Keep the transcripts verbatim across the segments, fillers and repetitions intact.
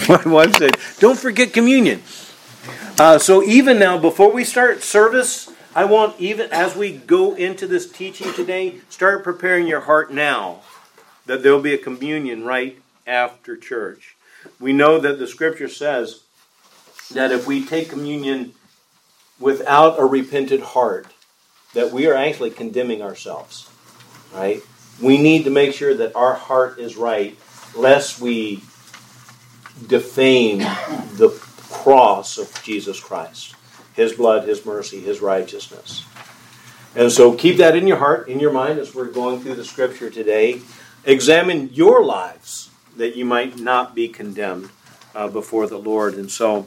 My wife said, don't forget communion. Uh, so even now, before we start service, I want, even as we go into this teaching today, start preparing your heart now that there'll be a communion right after church. We know that the Scripture says that if we take communion without a repentant heart, that we are actually condemning ourselves, right? We need to make sure that our heart is right, lest we defame the cross of Jesus Christ. His blood, His mercy, His righteousness. And so keep that in your heart, in your mind, as we're going through the Scripture today. Examine your lives, that you might not be condemned uh, before the Lord. And so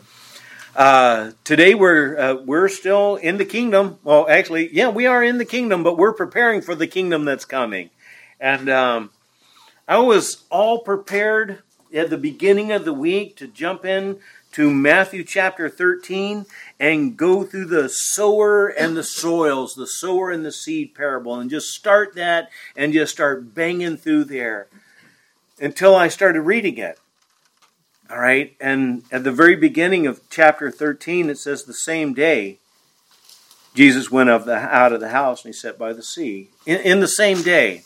uh, today we're uh, we're still in the kingdom. Well, actually, yeah, we are in the kingdom, but we're preparing for the kingdom that's coming. And um, I was all prepared at the beginning of the week to jump in to Matthew chapter thirteen and go through the sower and the soils, the sower and the seed parable, and just start that and just start banging through there until I started reading it. All right, and at the very beginning of chapter thirteen, it says the same day, Jesus went of the, out of the house and he sat by the sea. In, in the same day.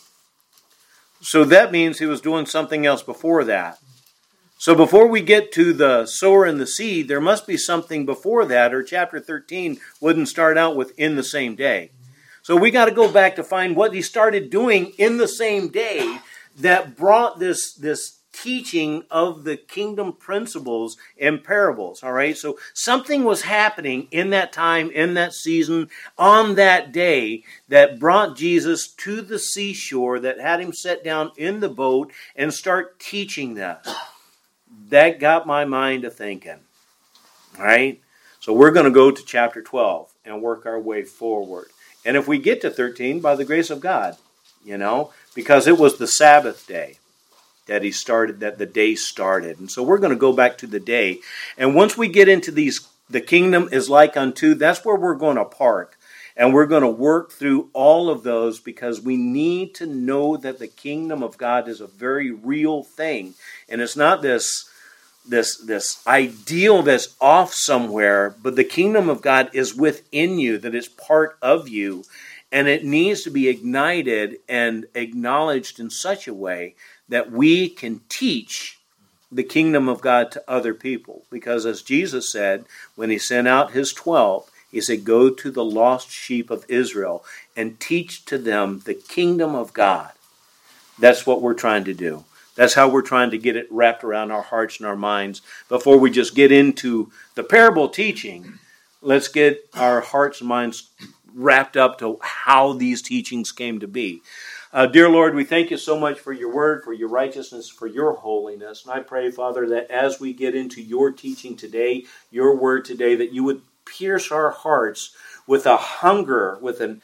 So that means he was doing something else before that. So before we get to the sower and the seed, there must be something before that, or chapter thirteen wouldn't start out with in the same day. So we got to go back to find what he started doing in the same day that brought this, this teaching of the kingdom principles and parables. All right, so something was happening in that time, in that season, on that day that brought Jesus to the seashore, that had him sit down in the boat and start teaching that. That got my mind to thinking. All right? So we're going to go to chapter twelve and work our way forward. And if we get to thirteen, by the grace of God, you know, because it was the Sabbath day that he started, that the day started. And so we're going to go back to the day. And once we get into these, the kingdom is like unto, that's where we're going to park. And we're going to work through all of those because we need to know that the kingdom of God is a very real thing. And it's not this, this, this ideal that's off somewhere, but the kingdom of God is within you, that it's part of you. And it needs to be ignited and acknowledged in such a way that we can teach the kingdom of God to other people. Because as Jesus said, when he sent out his twelve, he said, go to the lost sheep of Israel and teach to them the kingdom of God. That's what we're trying to do. That's how we're trying to get it wrapped around our hearts and our minds. Before we just get into the parable teaching, let's get our hearts and minds wrapped up to how these teachings came to be. Uh, dear Lord, we thank you so much for your word, for your righteousness, for your holiness. And I pray, Father, that as we get into your teaching today, your word today, that you would pierce our hearts with a hunger, with a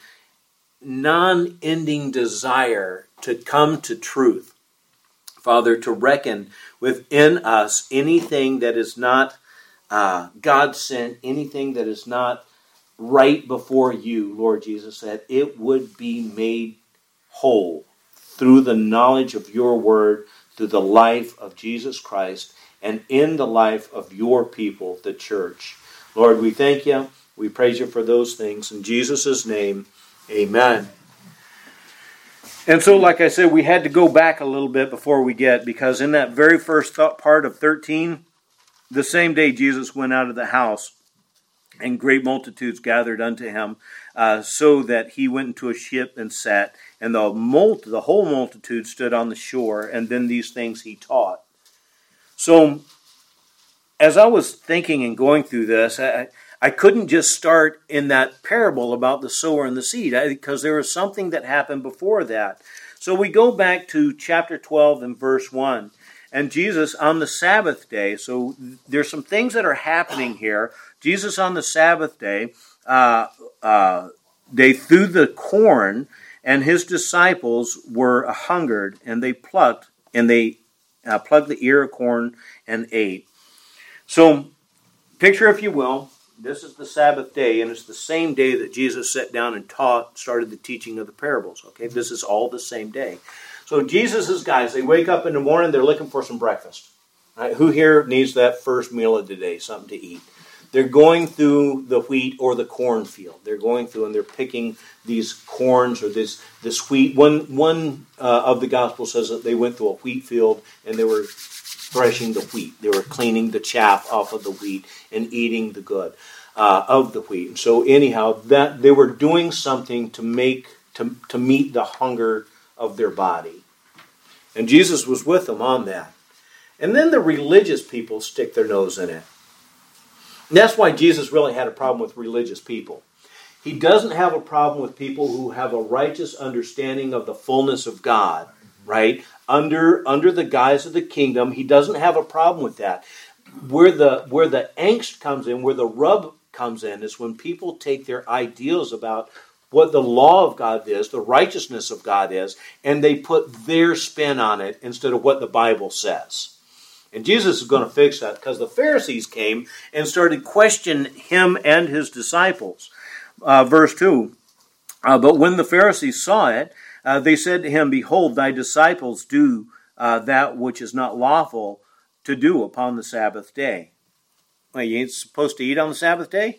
non-ending desire to come to truth. Father, to reckon within us anything that is not uh, God sent, anything that is not right before you, Lord Jesus, that it would be made whole through the knowledge of your word, through the life of Jesus Christ, and in the life of your people, the church. Lord, we thank you. We praise you for those things. In Jesus' name, amen. And so, like I said, we had to go back a little bit before we get, because in that very first thought part of thirteen, the same day Jesus went out of the house, and great multitudes gathered unto him, uh, so that he went into a ship and sat, and the, multi- the whole multitude stood on the shore, and then these things he taught. So, as I was thinking and going through this, I, I couldn't just start in that parable about the sower and the seed, because there was something that happened before that. So we go back to chapter twelve and verse one. And Jesus on the Sabbath day, so there's some things that are happening here. Jesus on the Sabbath day, uh, uh, they threw the corn, and his disciples were hungered, and they plucked, and they uh, plucked the ear of corn and ate. So, picture, if you will, this is the Sabbath day, and it's the same day that Jesus sat down and taught, started the teaching of the parables. Okay, this is all the same day. So Jesus' guys, they wake up in the morning, they're looking for some breakfast. Right? Who here needs that first meal of the day, something to eat? They're going through the wheat or the cornfield. They're going through and they're picking these corns or this this wheat. One one uh, of the gospel says that they went through a wheat field and they were threshing the wheat. They were cleaning the chaff off of the wheat and eating the good uh, of the wheat. And so anyhow, that they were doing something to make to to meet the hunger of their body, and Jesus was with them on that. And then the religious people stick their nose in it. And that's why Jesus really had a problem with religious people. He doesn't have a problem with people who have a righteous understanding of the fullness of God, right? Under, under the guise of the kingdom, he doesn't have a problem with that. Where the, where the angst comes in, where the rub comes in, is when people take their ideals about what the law of God is, the righteousness of God is, and they put their spin on it instead of what the Bible says. And Jesus is going to fix that because the Pharisees came and started questioning him and his disciples. Uh, verse two, uh, but when the Pharisees saw it, uh, they said to him, behold, thy disciples do uh, that which is not lawful to do upon the Sabbath day. Well, you ain't supposed to eat on the Sabbath day?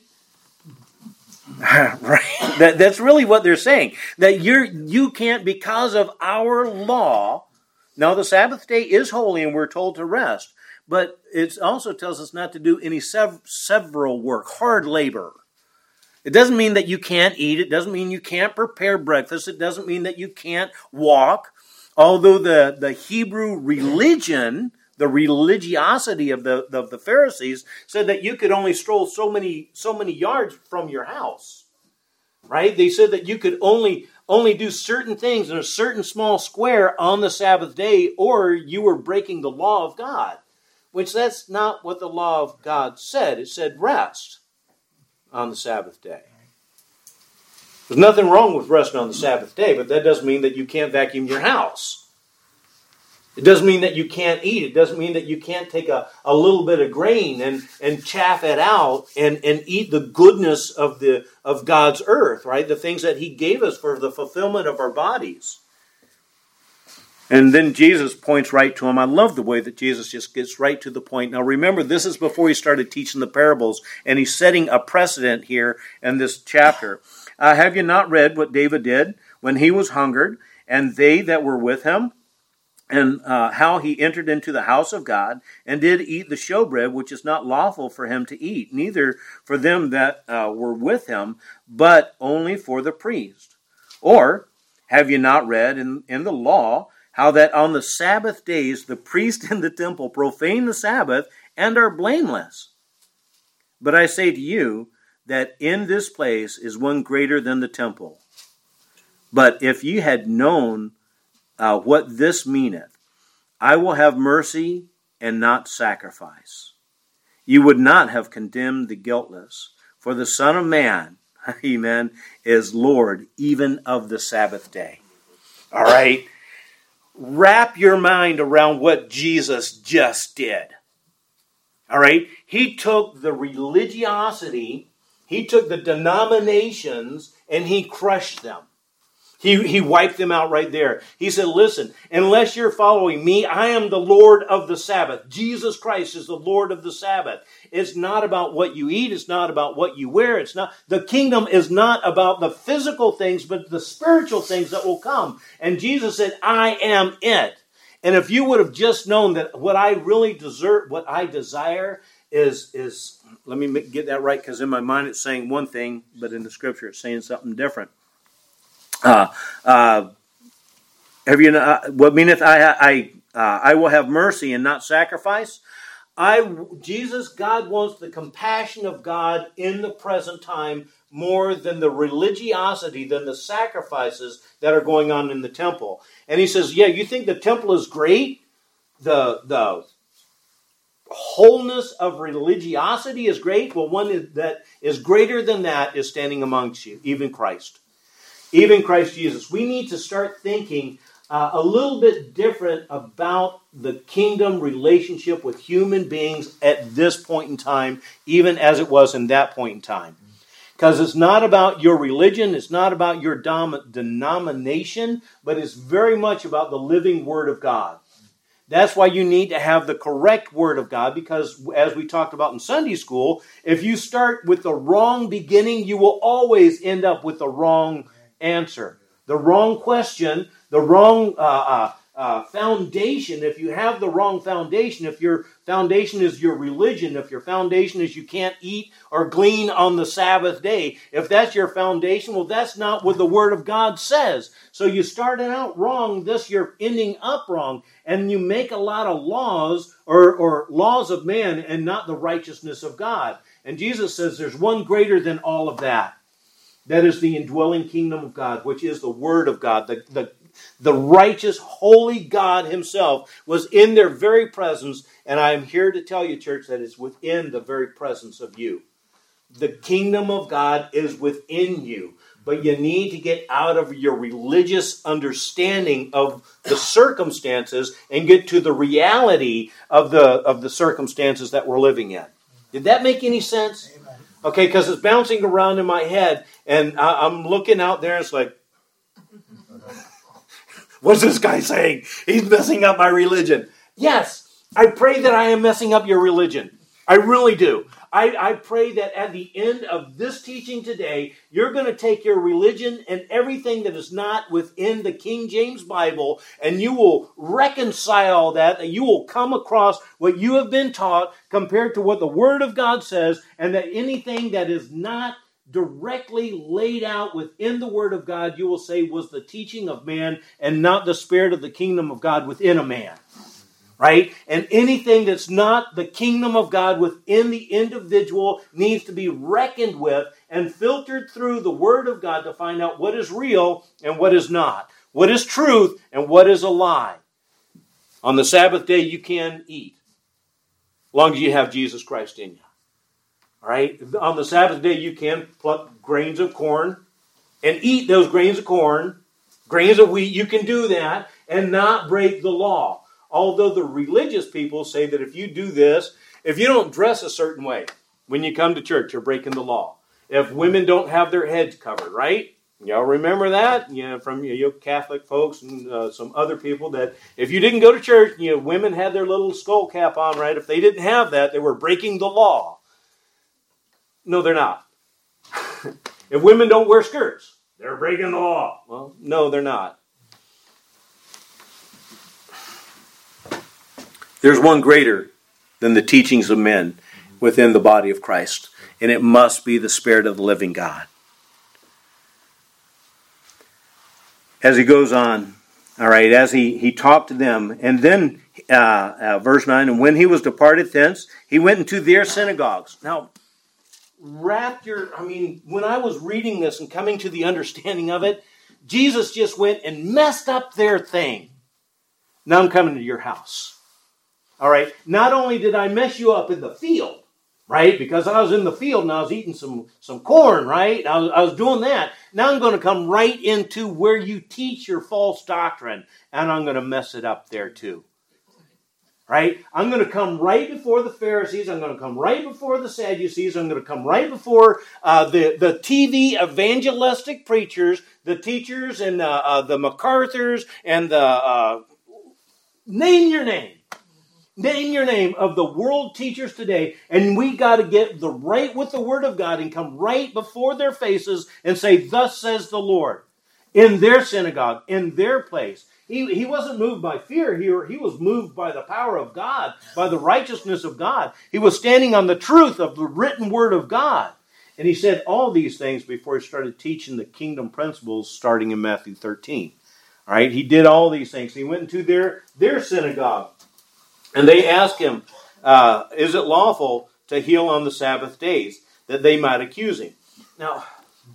Right? That, that's really what they're saying. That you're, you can't, because of our law. Now, the Sabbath day is holy and we're told to rest, but it also tells us not to do any sev- several work, hard labor. It doesn't mean that you can't eat. It doesn't mean you can't prepare breakfast. It doesn't mean that you can't walk. Although the, the Hebrew religion, the religiosity of the, of the Pharisees said that you could only stroll so many, so many yards from your house, right? They said that you could only... only do certain things in a certain small square on the Sabbath day, or you were breaking the law of God, which that's not what the law of God said. It said rest on the Sabbath day. There's nothing wrong with resting on the Sabbath day, but that doesn't mean that you can't vacuum your house. It doesn't mean that you can't eat. It doesn't mean that you can't take a, a little bit of grain and, and chaff it out and, and eat the goodness of the of God's earth, right? The things that he gave us for the fulfillment of our bodies. And then Jesus points right to him. I love the way that Jesus just gets right to the point. Now remember, this is before he started teaching the parables, and he's setting a precedent here in this chapter. Uh, have you not read what David did when he was hungered, and they that were with him? And uh, how he entered into the house of God and did eat the showbread, which is not lawful for him to eat, neither for them that uh, were with him, but only for the priest. Or have you not read in, in the law how that on the Sabbath days the priest in the temple profane the Sabbath and are blameless? But I say to you that in this place is one greater than the temple. But if ye had known Uh, what this meaneth, I will have mercy and not sacrifice. You would not have condemned the guiltless, for the Son of Man, amen, is Lord even of the Sabbath day. All right? Wrap your mind around what Jesus just did. All right? He took the religiosity, he took the denominations, and he crushed them. He, he wiped them out right there. He said, listen, unless you're following me, I am the Lord of the Sabbath. Jesus Christ is the Lord of the Sabbath. It's not about what you eat. It's not about what you wear. It's not, the kingdom is not about the physical things, but the spiritual things that will come. And Jesus said, I am it. And if you would have just known that what I really deserve, what I desire is, is let me get that right, because in my mind it's saying one thing, but in the scripture it's saying something different. Uh, uh, have you? Uh, what meaneth I? I uh, I will have mercy and not sacrifice. I Jesus, God wants the compassion of God in the present time more than the religiosity, than the sacrifices that are going on in the temple. And he says, "Yeah, you think the temple is great? The the wholeness of religiosity is great. Well, one is, that is greater than that is standing amongst you, even Christ." Even Christ Jesus. We need to start thinking uh, a little bit different about the kingdom relationship with human beings at this point in time, even as it was in that point in time. Because it's not about your religion, it's not about your dom- denomination, but it's very much about the living Word of God. That's why you need to have the correct Word of God, because as we talked about in Sunday school, if you start with the wrong beginning, you will always end up with the wrong answer. The wrong question, the wrong uh, uh, uh, foundation. If you have the wrong foundation, if your foundation is your religion, if your foundation is you can't eat or glean on the Sabbath day, if that's your foundation, well, that's not what the Word of God says. So you started out wrong, thus you're ending up wrong, and you make a lot of laws or, or laws of man and not the righteousness of God. And Jesus says there's one greater than all of that. That is the indwelling kingdom of God, which is the Word of God. The, the, the righteous, holy God himself was in their very presence. And I am here to tell you, church, that it's within the very presence of you. The kingdom of God is within you. But you need to get out of your religious understanding of the circumstances and get to the reality of the, of the circumstances that we're living in. Did that make any sense? Amen. Okay, because it's bouncing around in my head, and I, I'm looking out there, and it's like, what's this guy saying? He's messing up my religion. Yes, I pray that I am messing up your religion. I really do. I, I pray that at the end of this teaching today, you're going to take your religion and everything that is not within the King James Bible, and you will reconcile that, that you will come across what you have been taught compared to what the Word of God says, and that anything that is not directly laid out within the Word of God, you will say was the teaching of man and not the Spirit of the kingdom of God within a man. Right? And anything that's not the kingdom of God within the individual needs to be reckoned with and filtered through the Word of God to find out what is real and what is not. What is truth and what is a lie. On the Sabbath day, you can eat, as long as you have Jesus Christ in you. All right? On the Sabbath day, you can pluck grains of corn and eat those grains of corn, grains of wheat. You can do that and not break the law. Although the religious people say that if you do this, if you don't dress a certain way when you come to church, you're breaking the law. If women don't have their heads covered, right? Y'all remember that? You know, from you know, Catholic folks and uh, some other people, that if you didn't go to church, you know, women had their little skull cap on, right? If they didn't have that, they were breaking the law. No, they're not. If women don't wear skirts, they're breaking the law. Well, no, they're not. There's one greater than the teachings of men within the body of Christ, and it must be the Spirit of the living God. As he goes on, all right, as he, he talked to them, and then uh, uh, verse nine, and when he was departed thence, he went into their synagogues. Now, wrap your, I mean, when I was reading this and coming to the understanding of it, Jesus just went and messed up their thing. Now I'm coming to your house. All right, not only did I mess you up in the field, right, because I was in the field and I was eating some, some corn, right, I was, I was doing that. Now I'm going to come right into where you teach your false doctrine, and I'm going to mess it up there too. Right? I'm going to come right before the Pharisees. I'm going to come right before the Sadducees. I'm going to come right before uh, the, the T V evangelistic preachers, the teachers and uh, uh, the MacArthurs and the, uh, name your name. Name your name of the world teachers today, and we got to get the right with the Word of God and come right before their faces and say, thus says the Lord, in their synagogue, in their place. He, he wasn't moved by fear here. He was moved by the power of God, by the righteousness of God. He was standing on the truth of the written Word of God. And he said all these things before he started teaching the kingdom principles starting in Matthew thirteen. All right, he did all these things. He went into their, their synagogue. And they asked him, uh, is it lawful to heal on the Sabbath days, that they might accuse him? Now,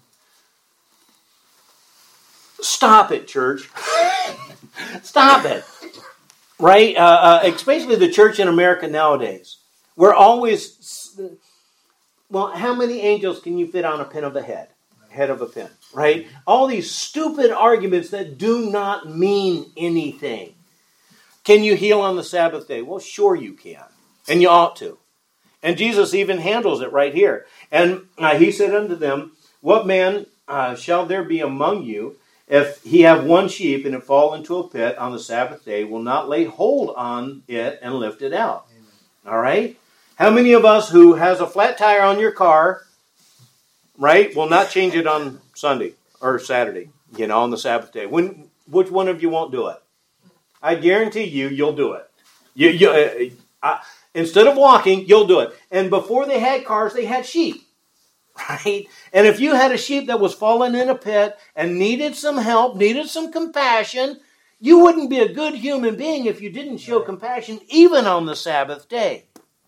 stop it, church. Stop it. Right? Uh, uh, especially the church in America nowadays. We're always, well, how many angels can you fit on a pin of the head? Head of a pin, right? All these stupid arguments that do not mean anything. Can you heal on the Sabbath day? Well, sure you can. And you ought to. And Jesus even handles it right here. And uh, he said unto them, what man uh, shall there be among you, if he have one sheep and it fall into a pit on the Sabbath day, will not lay hold on it and lift it out. Amen. All right? How many of us who has a flat tire on your car, right, will not change it on Sunday or Saturday, you know, on the Sabbath day? When, which one of you won't do it? I guarantee you, you'll do it. You, you, uh, uh, instead of walking, you'll do it. And before they had cars, they had sheep. Right? And if you had a sheep that was fallen in a pit and needed some help, needed some compassion, you wouldn't be a good human being if you didn't show compassion even on the Sabbath day.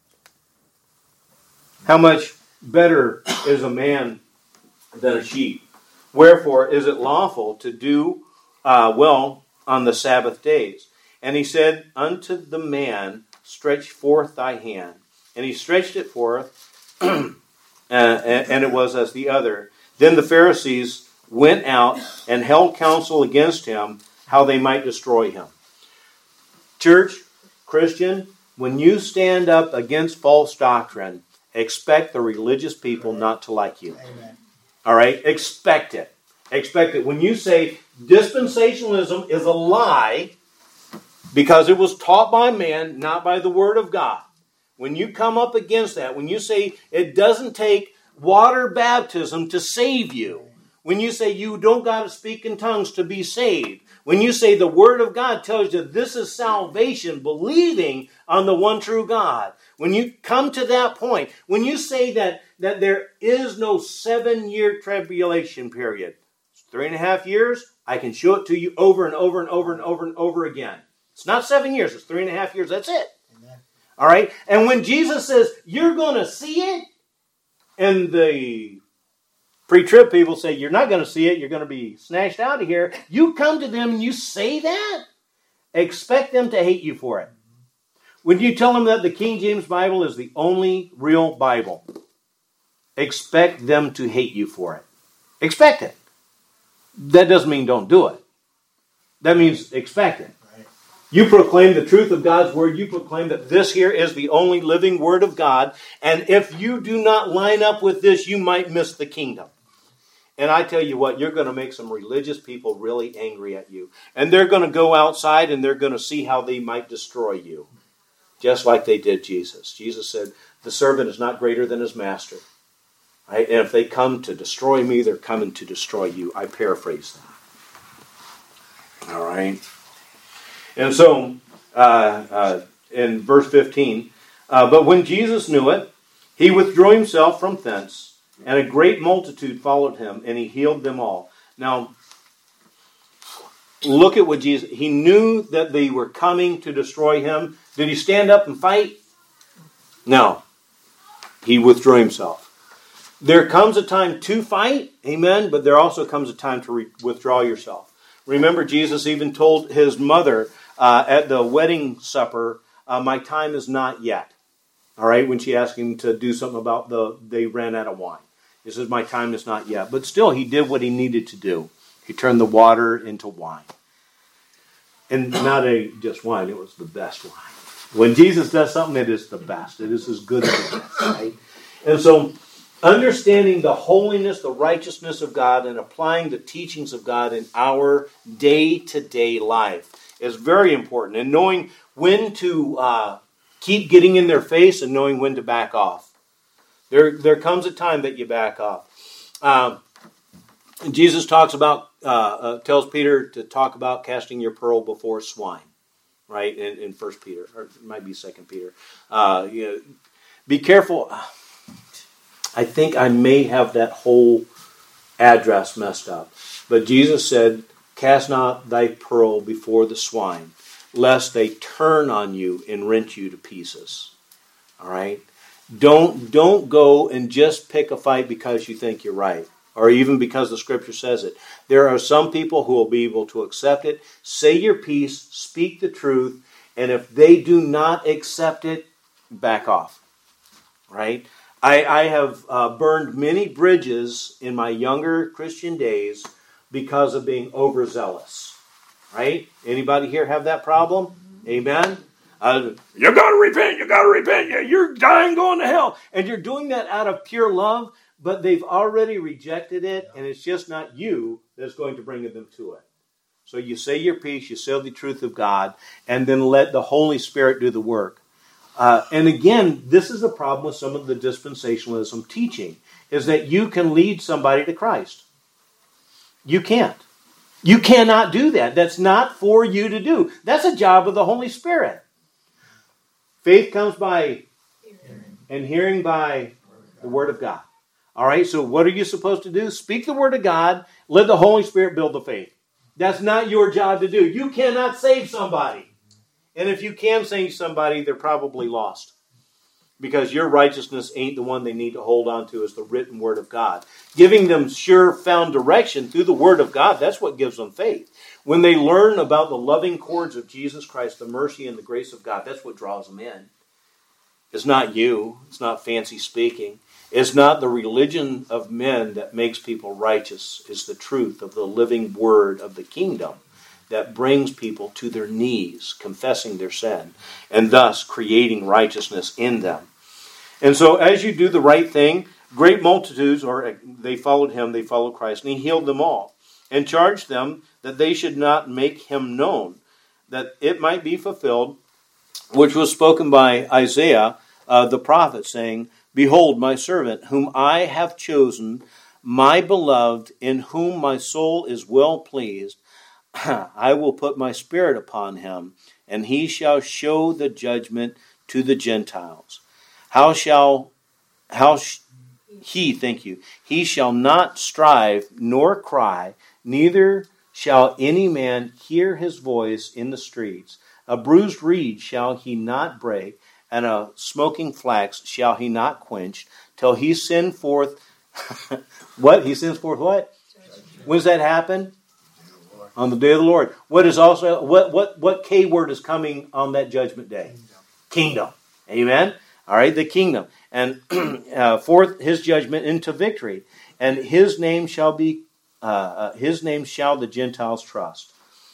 How much better is a man than a sheep? Wherefore is it lawful to do uh, well on the Sabbath days? And he said unto the man, stretch forth thy hand. And he stretched it forth, Uh, and, and it was as the other. Then the Pharisees went out and held counsel against him, how they might destroy him. Church, Christian, when you stand up against false doctrine, expect the religious people not to like you. Amen. All right? Expect it. Expect it. When you say dispensationalism is a lie because it was taught by man, not by the Word of God. When you come up against that, when you say it doesn't take water baptism to save you, when you say you don't got to speak in tongues to be saved, when you say the Word of God tells you this is salvation, believing on the one true God, when you come to that point, when you say that, that there is no seven-year tribulation period, it's three and a half years, I can show it to you over and over and over and over and over again. It's not seven years, it's three and a half years, that's it. All right? And when Jesus says, you're going to see it, and the pre-trib people say, you're not going to see it, you're going to be snatched out of here, you come to them and you say that, expect them to hate you for it. When you tell them that the King James Bible is the only real Bible, expect them to hate you for it. Expect it. That doesn't mean don't do it. That means expect it. You proclaim the truth of God's Word. You proclaim that this here is the only living Word of God. And if you do not line up with this, you might miss the kingdom. And I tell you what, you're going to make some religious people really angry at you. And they're going to go outside and they're going to see how they might destroy you. Just like they did Jesus. Jesus said, the servant is not greater than his master. Right? And if they come to destroy me, they're coming to destroy you. I paraphrase that. All right. And so, uh, uh, in verse fifteen, uh, but when Jesus knew it, he withdrew himself from thence, and a great multitude followed him, and he healed them all. Now, look at what Jesus, he knew that they were coming to destroy him. Did he stand up and fight? No. He withdrew himself. There comes a time to fight, amen, but there also comes a time to re- withdraw yourself. Remember, Jesus even told his mother, Uh, at the wedding supper, uh, my time is not yet. All right, when she asked him to do something about the, they ran out of wine. He says, my time is not yet. But still, he did what he needed to do. He turned the water into wine. And not a just wine, it was the best wine. When Jesus does something, it is the best. It is as good as it gets, right? And so, understanding the holiness, the righteousness of God, and applying the teachings of God in our day-to-day life is very important. And knowing when to uh, keep getting in their face and knowing when to back off. There, there comes a time that you back off. Uh, Jesus talks about, uh, uh, tells Peter to talk about casting your pearl before swine, right? In, in First Peter, or it might be Second Peter. Uh, you know, be careful. I think I may have that whole address messed up. But Jesus said, cast not thy pearl before the swine, lest they turn on you and rent you to pieces. All right? Don't, don't go and just pick a fight because you think you're right, or even because the Scripture says it. There are some people who will be able to accept it. Say your piece, speak the truth, and if they do not accept it, back off. Right? I, I have uh, burned many bridges in my younger Christian days because of being overzealous. Right? Anybody here have that problem? Amen? Uh, you got to repent, you got to repent, you're dying going to hell. And you're doing that out of pure love, but they've already rejected it, and it's just not you that's going to bring them to it. So you say your piece, you say the truth of God, and then let the Holy Spirit do the work. Uh, and again, this is the problem with some of the dispensationalism teaching, is that you can lead somebody to Christ. You can't. You cannot do that. That's not for you to do. That's a job of the Holy Spirit. Faith comes by and hearing by the Word of God. All right, so what are you supposed to do? Speak the Word of God. Let the Holy Spirit build the faith. That's not your job to do. You cannot save somebody. And if you can save somebody, they're probably lost. Because your righteousness ain't the one they need to hold on to as the written Word of God. Giving them sure found direction through the Word of God, that's what gives them faith. When they learn about the loving cords of Jesus Christ, the mercy and the grace of God, that's what draws them in. It's not you. It's not fancy speaking. It's not the religion of men that makes people righteous. It's the truth of the living Word of the kingdom that brings people to their knees, confessing their sin, and thus creating righteousness in them. And so as you do the right thing, great multitudes, or they followed him, they followed Christ, and he healed them all, and charged them that they should not make him known, that it might be fulfilled, which was spoken by Isaiah uh, the prophet, saying, Behold, my servant, whom I have chosen, my beloved, in whom my soul is well pleased. I will put my spirit upon him, and he shall show the judgment to the Gentiles. How shall how sh- he, thank you, he shall not strive nor cry, neither shall any man hear his voice in the streets. A bruised reed shall he not break, and a smoking flax shall he not quench, till he send forth what? He sends forth what? When does that happen? On the day of the Lord. What is also what what what K word is coming on that judgment day? Kingdom. Kingdom. Amen. All right, the kingdom, and uh, forth his judgment into victory, and his name shall be uh, uh, his name shall the Gentiles trust.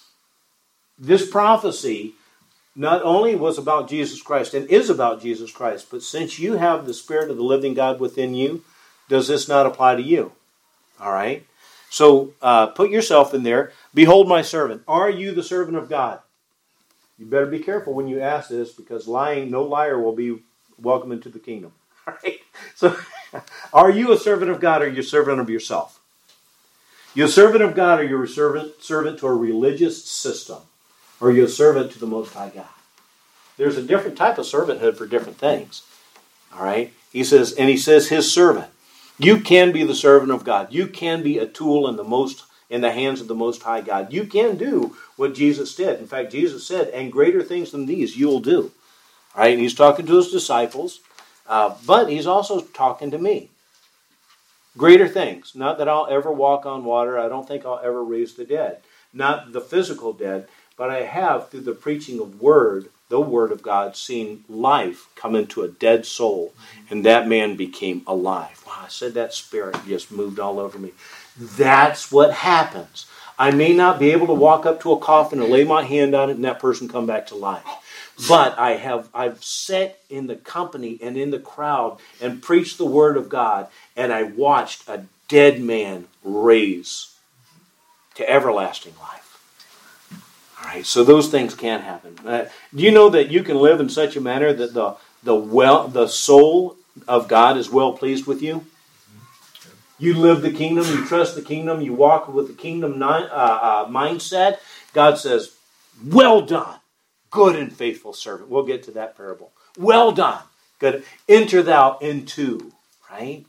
This prophecy not only was about Jesus Christ and is about Jesus Christ, but since you have the Spirit of the living God within you, does this not apply to you? All right. So uh, put yourself in there. Behold my servant. Are you the servant of God? You better be careful when you ask this, because lying, no liar will be welcome into the kingdom. All right. So are you a servant of God, or are you a servant of yourself? You're a servant of God, or you're a servant, servant to a religious system, or you're a servant to the Most High God. There's a different type of servanthood for different things. All right. He says, and he says his servant. You can be the servant of God. You can be a tool in the most in the hands of the Most High God. You can do what Jesus did. In fact, Jesus said, and greater things than these you will do. All right, and he's talking to his disciples, uh, but he's also talking to me. Greater things. Not that I'll ever walk on water. I don't think I'll ever raise the dead. Not the physical dead, but I have, through the preaching of word, the Word of God, seen life come into a dead soul, and that man became alive. Wow, I said that spirit just moved all over me. That's what happens. I may not be able to walk up to a coffin and lay my hand on it and that person come back to life. But I have I've sat in the company and in the crowd and preached the Word of God, and I watched a dead man raise to everlasting life. All right, so those things can happen. Uh, do you know that you can live in such a manner that the the well the soul of God is well pleased with you? You live the kingdom, you trust the kingdom, you walk with the kingdom uh, uh, mindset. God says, well done, good and faithful servant. We'll get to that parable. Well done, good. Enter thou into, right?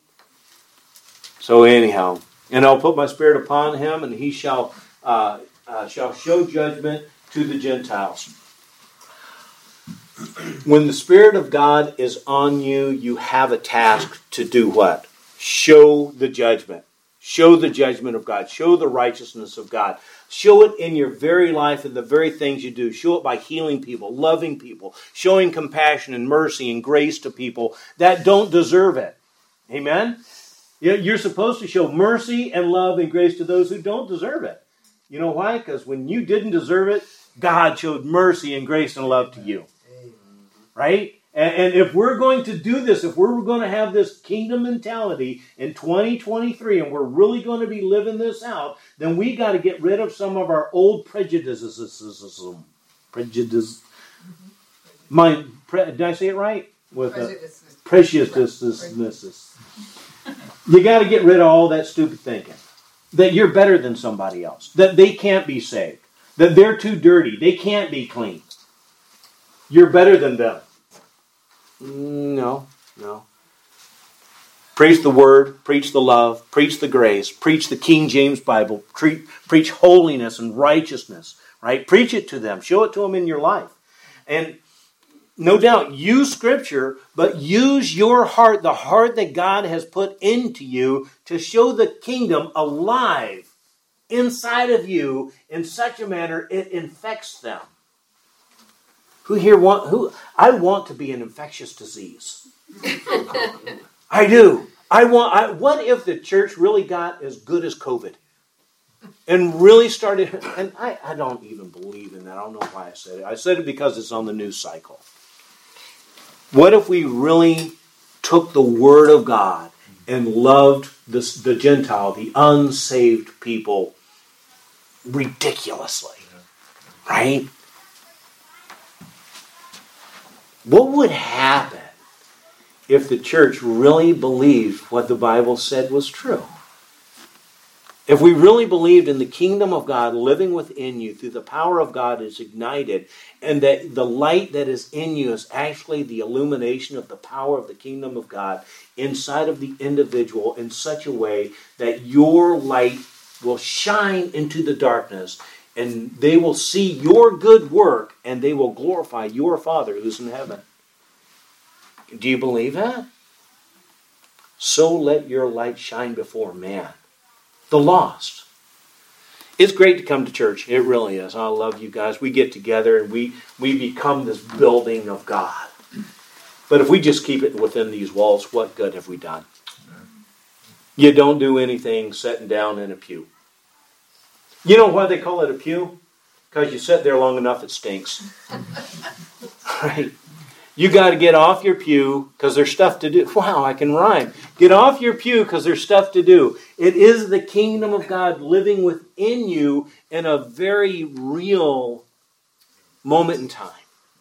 So anyhow, and I'll put my spirit upon him, and he shall uh, uh, shall show judgment to the Gentiles. When the Spirit of God is on you, you have a task to do what? Show the judgment. Show the judgment of God. Show the righteousness of God. Show it in your very life and the very things you do. Show it by healing people, loving people, showing compassion and mercy and grace to people that don't deserve it. Amen? You're supposed to show mercy and love and grace to those who don't deserve it. You know why? Because when you didn't deserve it, God showed mercy and grace and love to you. Right? And, and if we're going to do this, if we're going to have this kingdom mentality in twenty twenty-three, and we're really going to be living this out, then we got to get rid of some of our old prejudices. Prejudice. My, pre, did I say it right? With prejudices. You got to get rid of all that stupid thinking. That you're better than somebody else. That they can't be saved. That they're too dirty. They can't be clean. You're better than them. No, no. Preach the word, preach the love, preach the grace, preach the King James Bible, pre- preach holiness and righteousness, right? Preach it to them. Show it to them in your life. And no doubt, use Scripture, but use your heart, the heart that God has put into you, to show the kingdom alive inside of you in such a manner it infects them. Who here want? Who? I want to be an infectious disease. I do. I want. I, what if the church really got as good as COVID, and really started? And I, I don't even believe in that. I don't know why I said it. I said it because it's on the news cycle. What if we really took the Word of God and loved the, the Gentile, the unsaved people, ridiculously, right? What would happen if the church really believed what the Bible said was true? If we really believed in the kingdom of God living within you through the power of God is ignited, and that the light that is in you is actually the illumination of the power of the kingdom of God inside of the individual in such a way that your light will shine into the darkness, and they will see your good work, and they will glorify your Father who's in heaven. Do you believe that? So let your light shine before man. The lost. It's great to come to church. It really is. I love you guys. We get together and we, we become this building of God. But if we just keep it within these walls, what good have we done? You don't do anything sitting down in a pew. You know why they call it a pew? Because you sit there long enough, it stinks. Right? You got to get off your pew because there's stuff to do. Wow, I can rhyme. Get off your pew because there's stuff to do. It is the kingdom of God living within you in a very real moment in time.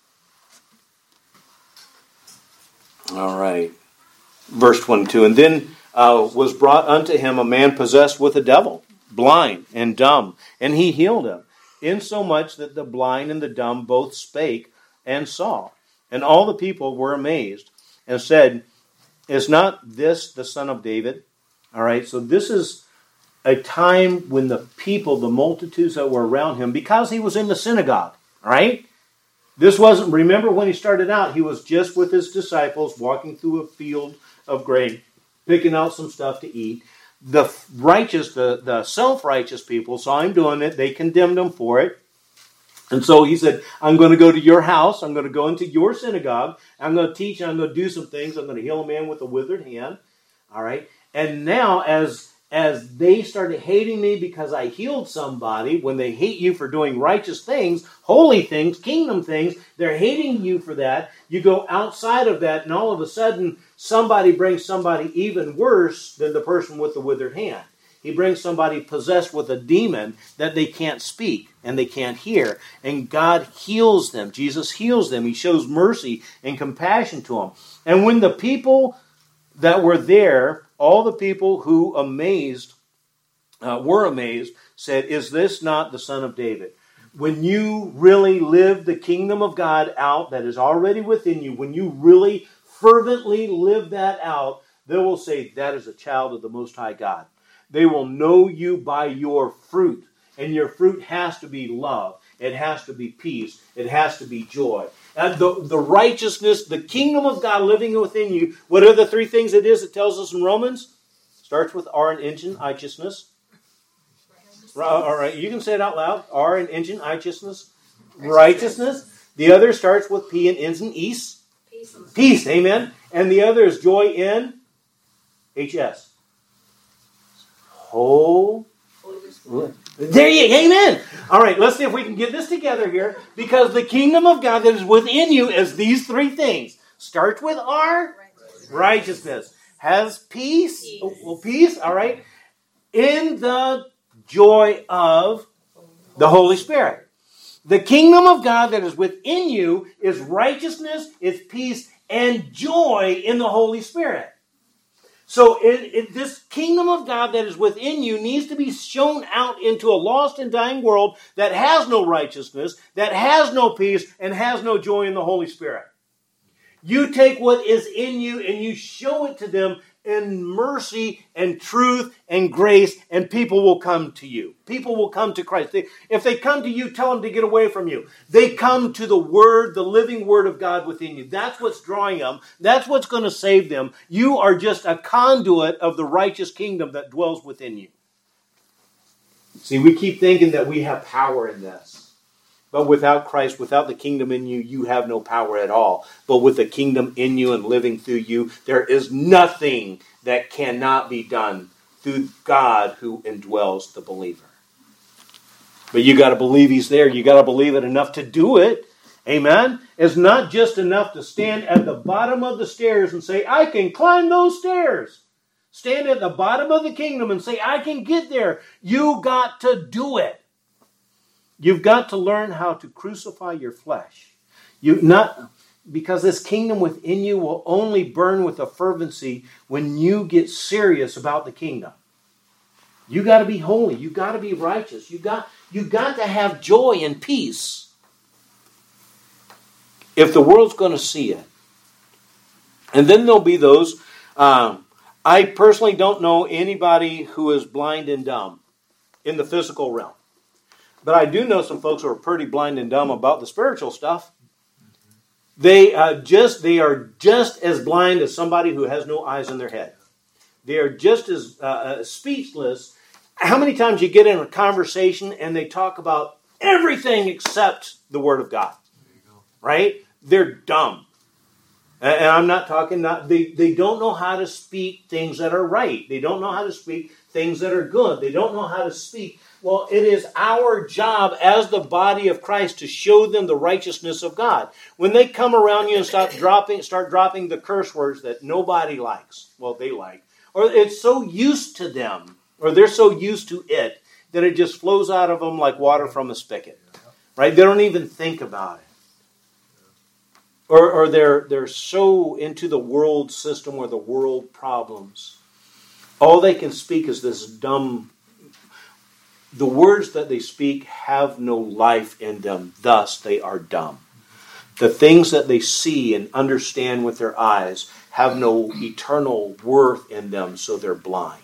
All right. Verse twenty-two. And then uh, was brought unto him a man possessed with a devil, blind and dumb, and he healed him, insomuch that the blind and the dumb both spake and saw. And all the people were amazed and said, is not this the son of David? All right, so this is a time when the people, the multitudes that were around him, because he was in the synagogue, all right? This wasn't, remember when he started out, he was just with his disciples walking through a field of grain, picking out some stuff to eat. The righteous, the, the self-righteous people saw him doing it. They condemned him for it. And so he said, I'm going to go to your house. I'm going to go into your synagogue. I'm going to teach. I'm going to do some things. I'm going to heal a man with a withered hand. All right. And now as, as they started hating me because I healed somebody, when they hate you for doing righteous things, holy things, kingdom things, they're hating you for that. You go outside of that and all of a sudden somebody brings somebody even worse than the person with the withered hand. He brings somebody possessed with a demon that they can't speak and they can't hear. And God heals them. Jesus heals them. He shows mercy and compassion to them. And when the people that were there, all the people who amazed, uh, were amazed, said, is this not the Son of David? When you really live the kingdom of God out that is already within you, when you really fervently live that out, they will say, that is a child of the Most High God. They will know you by your fruit. And your fruit has to be love. It has to be peace. It has to be joy. And the, the righteousness, the kingdom of God living within you, what are the three things it is it tells us in Romans? Starts with R and engine, righteousness. All right, you can say it out loud. R and engine, righteousness. Righteousness. The other starts with P and ends in ease. Peace. Peace, amen. And the other is joy in H S. Oh, there you go. Amen. All right, let's see if we can get this together here. Because the kingdom of God that is within you is these three things. Starts with R. Righteousness. Has peace. peace. Oh, well, peace, all right. In the joy of the Holy Spirit. The kingdom of God that is within you is righteousness, is peace, and joy in the Holy Spirit. So it, it, this kingdom of God that is within you needs to be shown out into a lost and dying world that has no righteousness, that has no peace, and has no joy in the Holy Spirit. You take what is in you and you show it to them in mercy and truth and grace, and people will come to you. People will come to Christ. They, if they come to you, tell them to get away from you. They come to the Word, the living Word of God within you. That's what's drawing them. That's what's going to save them. You are just a conduit of the righteous kingdom that dwells within you. See, we keep thinking that we have power in this. But without Christ, without the kingdom in you, you have no power at all. But with the kingdom in you and living through you, there is nothing that cannot be done through God who indwells the believer. But you got to believe He's there. You got to believe it enough to do it. Amen? It's not just enough to stand at the bottom of the stairs and say, I can climb those stairs. Stand at the bottom of the kingdom and say, I can get there. You got to do it. You've got to learn how to crucify your flesh. You not because this kingdom within you will only burn with a fervency when you get serious about the kingdom. You got to be holy. You got to be righteous. You got you got to have joy and peace. If the world's going to see it, and then there'll be those. Um, I personally don't know anybody who is blind and dumb in the physical realm. But I do know some folks who are pretty blind and dumb about the spiritual stuff. They uh, just they are just as blind as somebody who has no eyes in their head. They are just as uh, uh, speechless. How many times you get in a conversation and they talk about everything except the Word of God? Right? They're dumb. And, and I'm not talking, not they, they don't know how to speak things that are right. They don't know how to speak things that are good. They don't know how to speak. Well, it is our job as the body of Christ to show them the righteousness of God. When they come around you and start dropping, start dropping the curse words that nobody likes, well, they like, or it's so used to them, or they're so used to it, that it just flows out of them like water from a spigot. Right? They don't even think about it. Or, or they're, they're so into the world system or the world problems. All they can speak is this dumb. The words that they speak have no life in them, thus they are dumb. The things that they see and understand with their eyes have no eternal worth in them, so they're blind.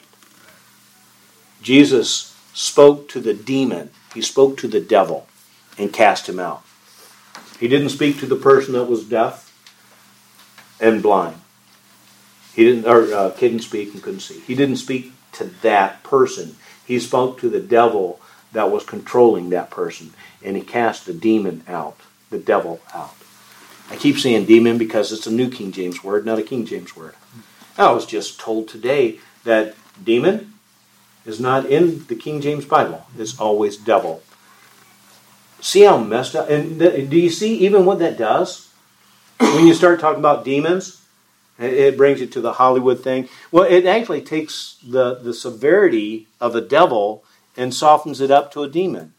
Jesus spoke to the demon, He spoke to the devil, and cast him out. He didn't speak to the person that was deaf and blind. He didn't, or uh, couldn't speak and couldn't see. He didn't speak to that person. He spoke to the devil that was controlling that person, and he cast the demon out, the devil out. I keep saying demon because it's a New King James word, not a King James word. I was just told today that demon is not in the King James Bible. It's always devil. See how messed up? And th- do you see even what that does? When you start talking about demons, it brings you to the Hollywood thing. Well, it actually takes the, the severity of a devil and softens it up to a demon.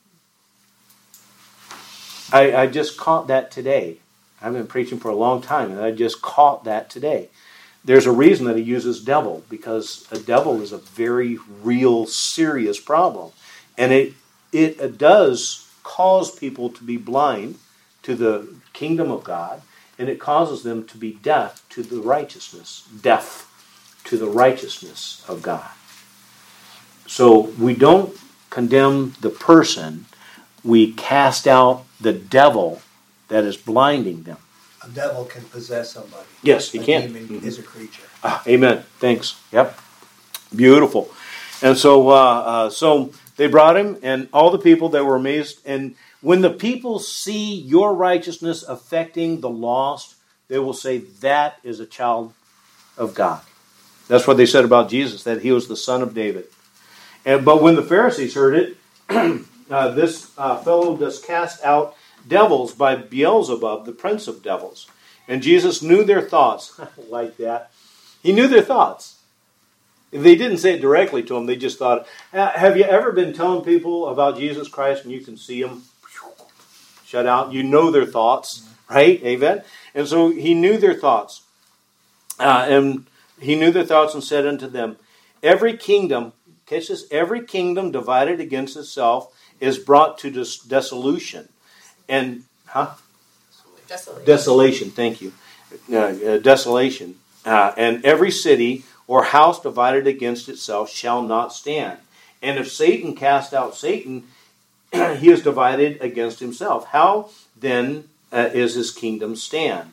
I, I just caught that today. I've been preaching for a long time, and I just caught that today. There's a reason that he uses devil, because a devil is a very real, serious problem. And it it, it does cause people to be blind to the kingdom of God, and it causes them to be deaf to the righteousness, deaf to the righteousness of God. So we don't condemn the person, we cast out the devil that is blinding them. A devil can possess somebody. Yes, he a can. Demon mm-hmm. is a creature. Ah, amen. Thanks. Yep. Beautiful. And so, uh, uh, so they brought him, and all the people that were amazed. And when the people see your righteousness affecting the lost, they will say that is a child of God. That's what they said about Jesus, that he was the son of David. And but when the Pharisees heard it, uh, this uh, fellow does cast out devils by Beelzebub, the prince of devils. And Jesus knew their thoughts. Like that. He knew their thoughts. They didn't say it directly to him. They just thought, have you ever been telling people about Jesus Christ and you can see them shut out? You know their thoughts, right? Amen? And so he knew their thoughts. Uh, and he knew their thoughts and said unto them, every kingdom, catch this, every kingdom divided against itself is brought to dis- dissolution. And, huh? Desolation. Desolation, thank you. Uh, uh, desolation. Uh, and every city or house divided against itself shall not stand. And if Satan cast out Satan, he is divided against himself. How then uh, is his kingdom stand?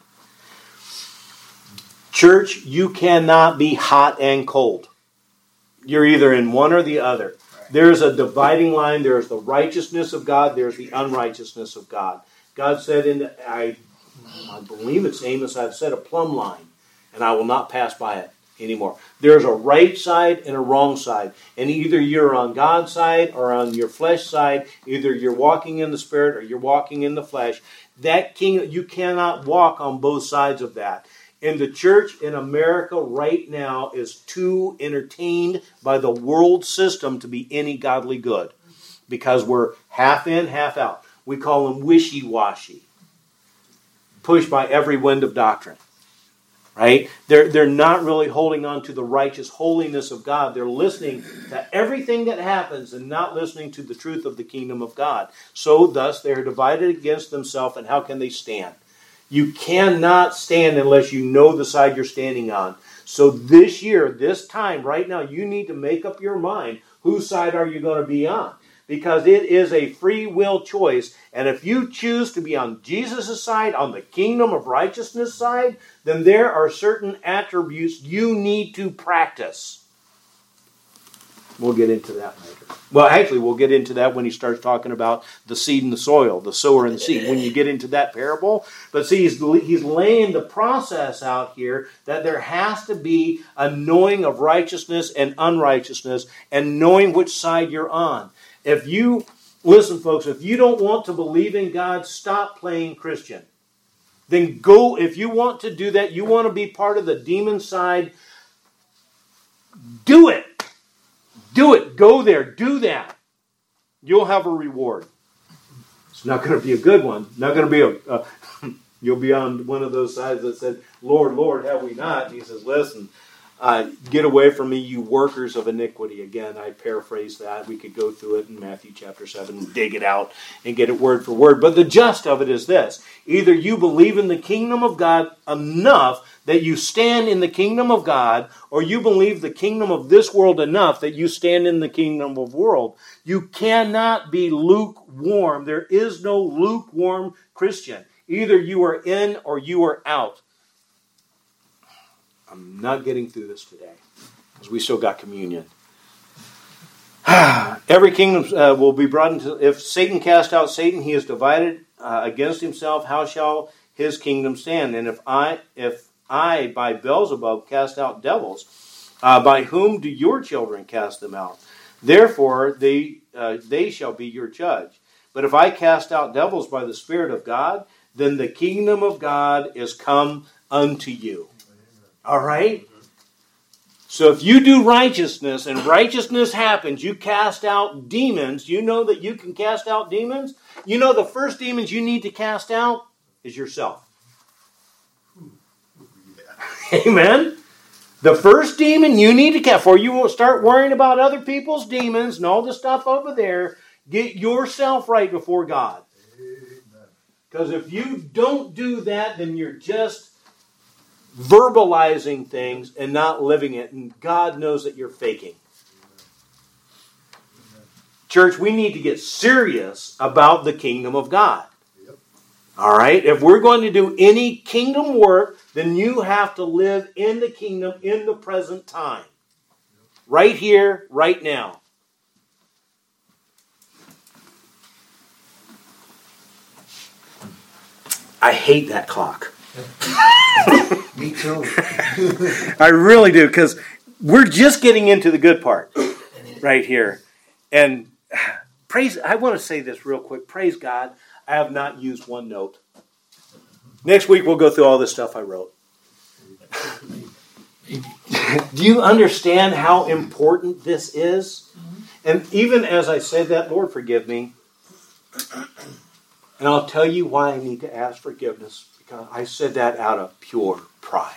Church, you cannot be hot and cold. You're either in one or the other. There's a dividing line. There's the righteousness of God. There's the unrighteousness of God. God said in, the, I, I believe it's Amos, I've set a plumb line, and I will not pass by it anymore. There's a right side and a wrong side. And either you're on God's side or on your flesh side. Either you're walking in the Spirit or you're walking in the flesh. That king, you cannot walk on both sides of that. And the church in America right now is too entertained by the world system to be any godly good. Because we're half in, half out. We call them wishy-washy. Pushed by every wind of doctrine. Right? They're, they're not really holding on to the righteous holiness of God. They're listening to everything that happens and not listening to the truth of the kingdom of God. So thus they are divided against themselves, and how can they stand? You cannot stand unless you know the side you're standing on. So this year, this time, right now, you need to make up your mind, whose side are you going to be on? Because it is a free will choice. And if you choose to be on Jesus' side, on the kingdom of righteousness side, then there are certain attributes you need to practice. We'll get into that later. Well, actually, we'll get into that when he starts talking about the seed and the soil, the sower and the seed, when you get into that parable. But see, he's, he's laying the process out here that there has to be a knowing of righteousness and unrighteousness and knowing which side you're on. If you, listen folks, if you don't want to believe in God, stop playing Christian. Then go, if you want to do that, you want to be part of the demon side, do it. Do it. Go there. Do that. You'll have a reward. It's not going to be a good one. Not going to be a, uh, you'll be on one of those sides that said, Lord, Lord, have we not? And he says, listen, Uh, get away from me, you workers of iniquity. Again, I paraphrase that. We could go through it in Matthew chapter seven and dig it out and get it word for word. But the gist of it is this. Either you believe in the kingdom of God enough that you stand in the kingdom of God, or you believe the kingdom of this world enough that you stand in the kingdom of the world. You cannot be lukewarm. There is no lukewarm Christian. Either you are in or you are out. I'm not getting through this today because we still got communion. Every kingdom uh, will be brought into... If Satan cast out Satan, he is divided uh, against himself. How shall his kingdom stand? And if I, if I by Beelzebub cast out devils, uh, by whom do your children cast them out? Therefore, they uh, they shall be your judge. But if I cast out devils by the Spirit of God, then the kingdom of God is come unto you. All right? So if you do righteousness and righteousness happens, you cast out demons, you know that you can cast out demons? You know the first demons you need to cast out is yourself. Amen? The first demon you need to cast, before you will start worrying about other people's demons and all the stuff over there, get yourself right before God. Because if you don't do that, then you're just verbalizing things and not living it, and God knows that you're faking. Church, we need to get serious about the kingdom of God. Yep. All right? If we're going to do any kingdom work, then you have to live in the kingdom in the present time. Yep. Right here, right now. I hate that clock. Me too. I really do, because we're just getting into the good part right here. And praise, I want to say this real quick. Praise God, I have not used one note. Next week we'll go through all this stuff I wrote. Do you understand how important this is? And even as I said that, Lord, forgive me. And I'll tell you why I need to ask forgiveness. Because I said that out of pure pride.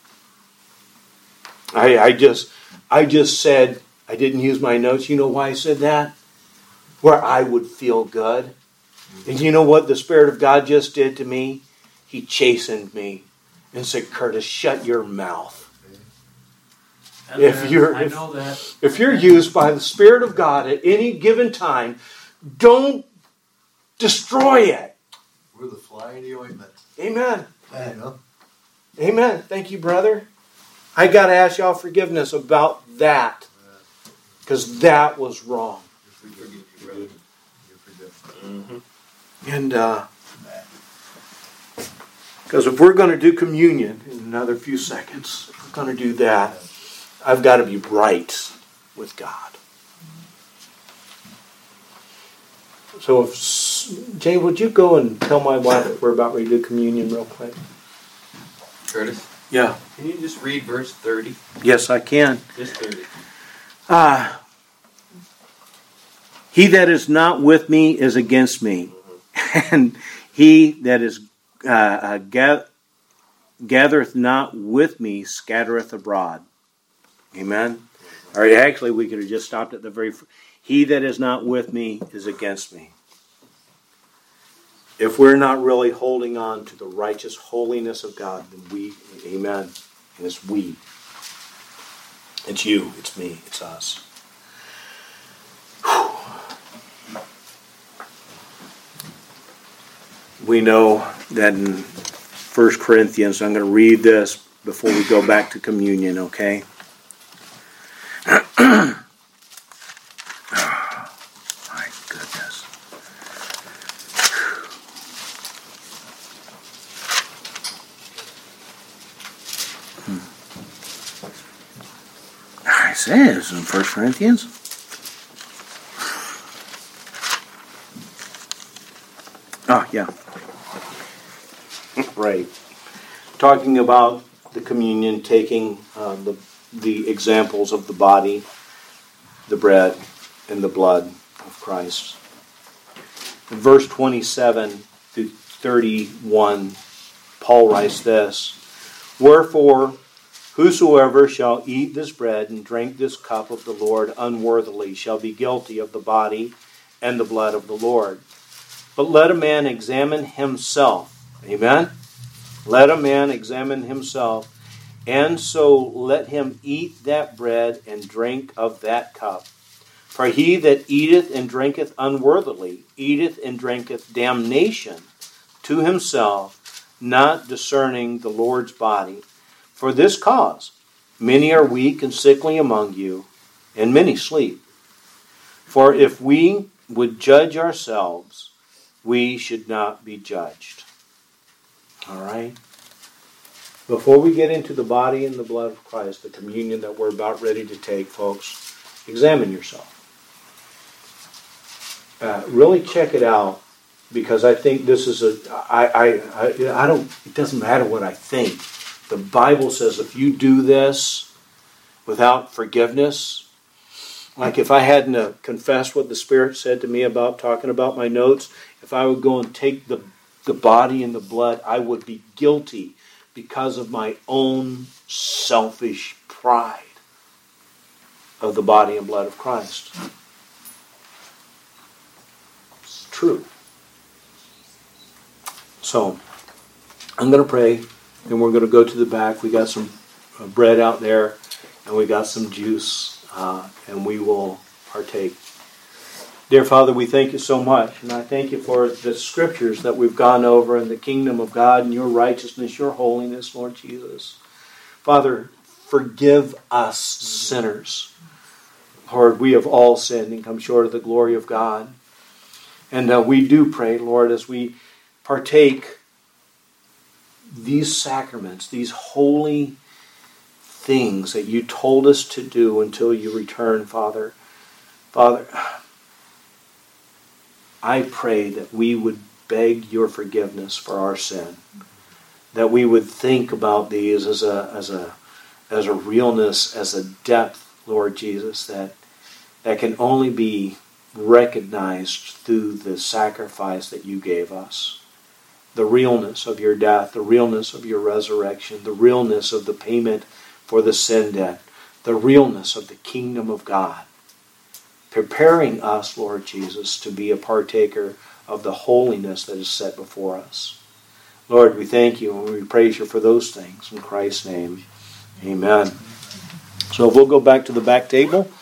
I, I just I just said, I didn't use my notes. You know why I said that? Where I would feel good. And you know what the Spirit of God just did to me? He chastened me and said, Curtis, shut your mouth. And If you're, I if, know that. if you're used by the Spirit of God at any given time, don't destroy it. We're the fly in the ointment. Amen. I know. Amen. Thank you, brother. I got to ask y'all forgiveness about that. Because that was wrong. You're forgiven, brother. You're forgiven. Mm-hmm. And, uh, because if we're going to do communion in another few seconds, if we're going to do that, I've got to be right with God. So, if Jay, would you go and tell my wife that we're about ready to do communion real quick? Curtis, Yeah. can you just read verse thirty? Yes, I can. Just thirty. Ah. He that is not with me is against me, and he that is uh, uh, ga- gathereth not with me scattereth abroad. Amen. All right. Actually, we could have just stopped at the very. He that is not with me is against me. If we're not really holding on to the righteous holiness of God, then we, amen, and it's we. It's you, it's me, it's us. Whew. We know that in First Corinthians, I'm going to read this before we go back to communion, okay? My goodness. It says in First Corinthians. Oh, yeah. Right. Talking about the communion, taking uh, the, the examples of the body, the bread, and the blood of Christ. In verse twenty-seven through thirty-one, Paul writes this, Wherefore, whosoever shall eat this bread and drink this cup of the Lord unworthily shall be guilty of the body and the blood of the Lord. But let a man examine himself. Amen? Let a man examine himself, and so let him eat that bread and drink of that cup. For he that eateth and drinketh unworthily eateth and drinketh damnation to himself, not discerning the Lord's body. For this cause, many are weak and sickly among you, and many sleep. For if we would judge ourselves, we should not be judged. All right? Before we get into the body and the blood of Christ, the communion that we're about ready to take, folks, examine yourself. Uh, really check it out, because I think this is a, I, I, I, I don't, it doesn't matter what I think. The Bible says if you do this without forgiveness, like if I hadn't uh, confessed what the Spirit said to me about talking about my notes, if I would go and take the, the body and the blood, I would be guilty because of my own selfish pride of the body and blood of Christ. It's true. So, I'm going to pray. Then we're going to go to the back. We got some uh, bread out there, and we got some juice, uh, and we will partake. Dear Father, we thank you so much, and I thank you for the scriptures that we've gone over in the kingdom of God and your righteousness, your holiness, Lord Jesus. Father, forgive us sinners. Lord, we have all sinned and come short of the glory of God. And uh, we do pray, Lord, as we partake these sacraments, these holy things that you told us to do until you return, Father. Father, I pray that we would beg your forgiveness for our sin. that we would think about these as a as a as a realness, as a depth, Lord Jesus, that that can only be recognized through the sacrifice that you gave us. The realness of your death, the realness of your resurrection, the realness of the payment for the sin debt, the realness of the kingdom of God. Preparing us, Lord Jesus, to be a partaker of the holiness that is set before us. Lord, we thank you and we praise you for those things. In Christ's name, amen. So if we'll go back to the back table.